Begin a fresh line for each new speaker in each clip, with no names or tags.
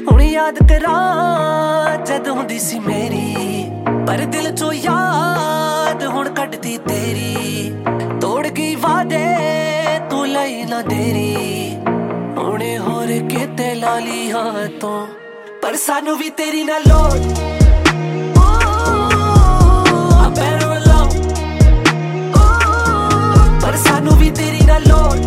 ਹੁਣ याद करा जद हुंदी सी मेरी, पर दिल चो याद हुण कटदी तेरी। तोड़ गई वादे तू लई ना देरी, हुणे होर किते ला ली हाथों, पर सानू भी तेरी ना लोड़। पर सानू भी तेरी ना लोड़।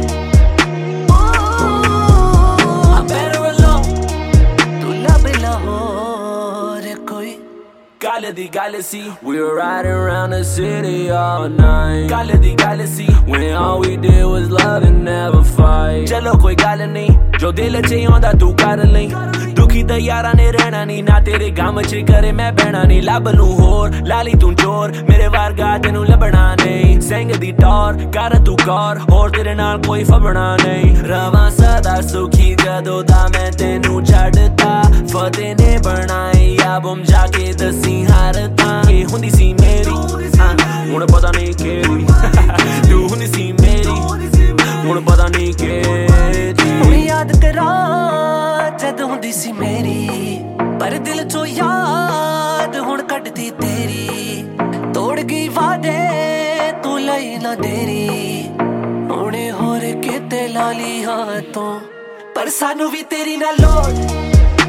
Galaxy, galaxy, we were riding around the city all night. Galaxy, galaxy, when all we did was love and never fight. चलो कोई गल नहीं, जो दिल च आंदा तू कर लई। दुखी ते यारां ने रहना नहीं, ना तेरे गम च करे मैं बहना नहीं। लभ लूं होर लाली तू चोर, मेरे वर्गा तेनू लभना नहीं। सिंह दी टौर कर तू गौर, होर तेरे नाल कोई फबना नहीं। रवां सदा सुखी जदों दा मैं तेनू छड्डता, फतेह ने बनाई एल्बम जाके दसी हर तां। ये हुंदी सी मेरी हुण पता नहीं केड़ी, तू हुंदी सी मेरी हुण पता नहीं केड़ी।
हुण याद करा जद हुंदी सी मेरी, पर दिल चो याद हुण कटदी तेरी। तोड़ गई वादे तू लई ना देरी, हुणे होर किते ला ली हाथों, पर सानू भी तेरी ना लोड़।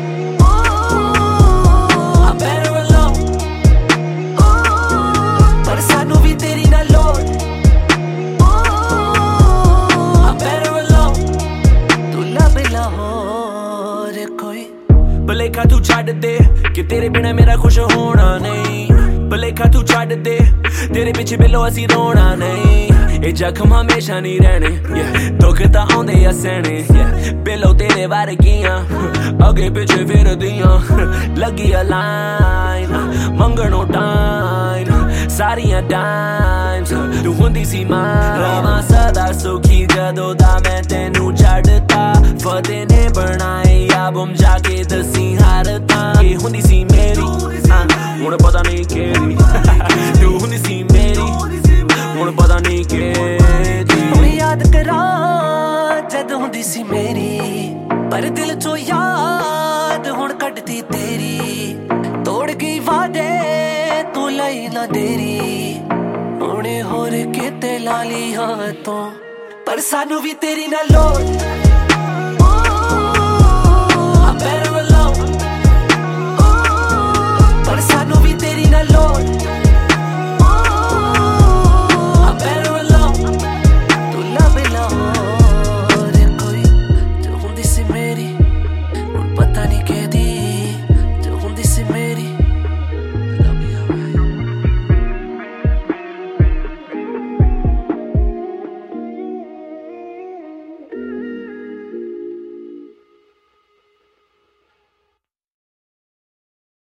भलेखा तू छड्ड दे कि तेरे बिना मेरा खुश होना नहीं। भलेखा तू छड्ड दे तेरे पिछे बिलो असी रोना नहीं। ये जख्म हमेशा नहीं रहने, दुख तां आउंदे आ सहने। बिलो तेरे वर्गियां अगे पिछे फिरदियां, लगी आ लाइन मंगणो टाइम सारियां टाइम्स। तू हुंदी सी मां रवां सदा सुखी जदों दा मैं तेनू छड्डता, फतेह ने बनाई एल्बम जाके दसी हर तां। ये हुंदी सी मेरी हुण पता नहीं केड़ी, तू हुंदी सी मेरी हुण पता नहीं केड़ी।
हुण याद करा जद हुंदी सी मेरी, पर दिल चो याद हुण कटदी तेरी। तोड़ गई वादे तू लई ना देरी, हुणे होर किते ला ली हाथों, पर सानू भी तेरी ना लोड़।